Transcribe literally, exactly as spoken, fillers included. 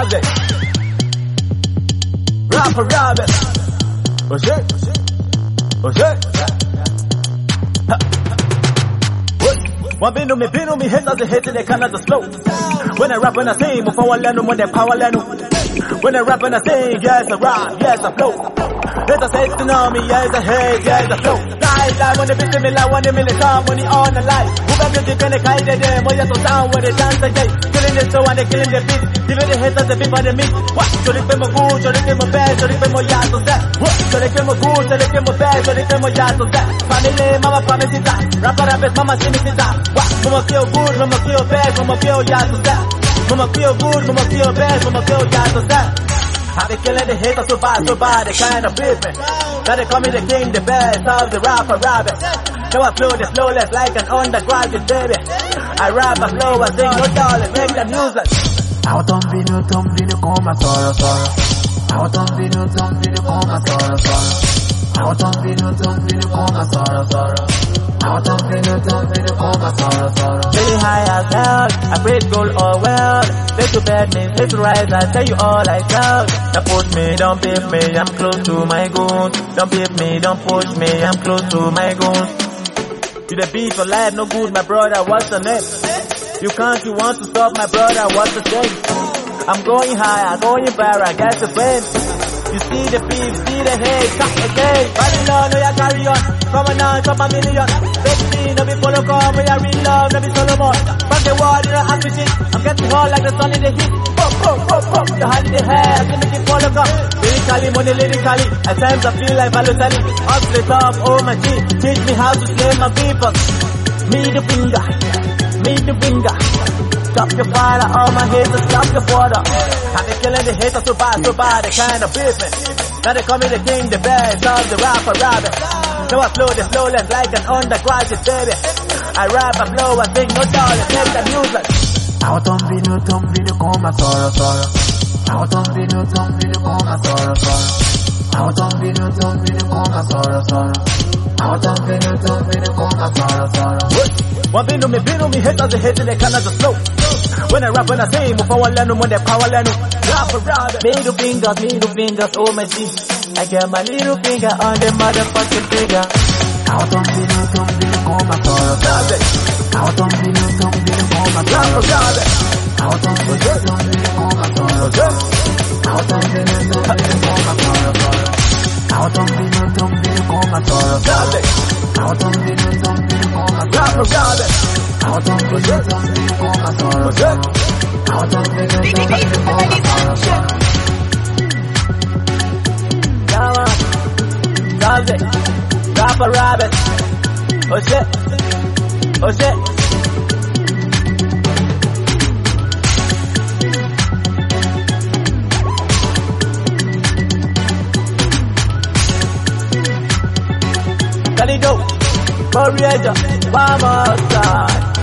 Gaze, Rapper Rabbit. Oh shit, oh shit. One been to me, been to me, hit as a hit and they cannot just flow. When I rap and I sing, before I learn when they power learn. When I rap and I sing, yes I rap, yes I flow. Let us say to know me, yes I hate, yes I flow. Lie, lie, when they beat me, lie, when they million time, when they on the light. Who got music and they kite them, when you so sound, when they dance again. Killing the show and they killing the beat. Giving the hits as the beat by the meat. What? So they pay my good, so they pay my bad, so they pay my yard so that. What? So they pay my good, so they pay my bad, so they pay my yard so that. Family, mama promise it that. Rapper, rapper, mama see me sit that. What? Mama feel good, mama feel bad, mama feel yard so that. Mama feel good, mama feel bad, mama feel yard so that. I be killing the haters so bad, so bad, they kind of beat me. Now they call me the king, the best of the rapper rabbit. So I flow the flowless like an undergraduate baby. I rap, I flow, I sing, no dollar, make them useless. Out on video, tom video, come a sorrow, sorrow. Out on video, tom video, come a sorrow, sorrow. Out on video, tom video, come a sorrow, sorrow. Out on video, tom video, come a sorrow, sorrow. Really high as hell, I praise gold or well. Let's to bed me, let's to rise, I tell you all I tell. Don't push me, don't beat me, I'm close to my goals. Don't beat me, don't push me, I'm close to my goals. To the beat for life, no good, my brother, what's the name? You can't, you want to stop, my brother, what's the thing? I'm going high, I'm going far, I got the brain. You see the beat, see the hate, cut again. Babylon, no, you carry on. Come on now, top a million. Baby, no be follow come, we are real love, no be Solomon. From the world, you know, I'm fishing. I'm getting hot like the sun in the heat. Pop, pop, pop, pop, the hand in the hair, I can make it follow come. Lyrically, money lyrically. At times I feel like Balotelli. Up the top, oh my G. Teach me how to slay my people. Me the finger, me the finger. Stop your fire, all my haters, stop your border. I been killing the haters so bad, so bad, they kind of beat me. Now they call me the king, the best of the rapper rabbit. So I flow the flowless like an undergraduate baby. I rap, I flow, I sing, no dollar, make them useless. Out on video, tom video, come a sorrow, sorrow. Out on video, tom video, come a sorrow, sorrow. Out on video, tom video, come a sorrow, sorrow. Out on video, tom video, come a sorrow, sorrow. One been to me, been to me, hit as a hit and they cannot just flow. When I rap and I sing, before I learn when they power learn. Rapper rabbit. Middle fingers, middle fingers, oh my G. I got my little finger on the motherfucking finger. Out on video, tom video, come a sorrow, sorrow. Out on video, tom video, come a sorrow, sorrow. Out on video, tom video, come a sorrow, sorrow. Out on video, tom video, come a sorrow, sorrow. Out on video, tom video, come a sorrow, sorrow. Out on video, tom video, come a sorrow, sorrow. Out on video, tom video, come a sorrow, sorrow. Out on video, tom video, come a sorrow, sorrow. Gaze, Rapper Rabbit. Oh shit, oh shit. Calido, Corriere, Vamos,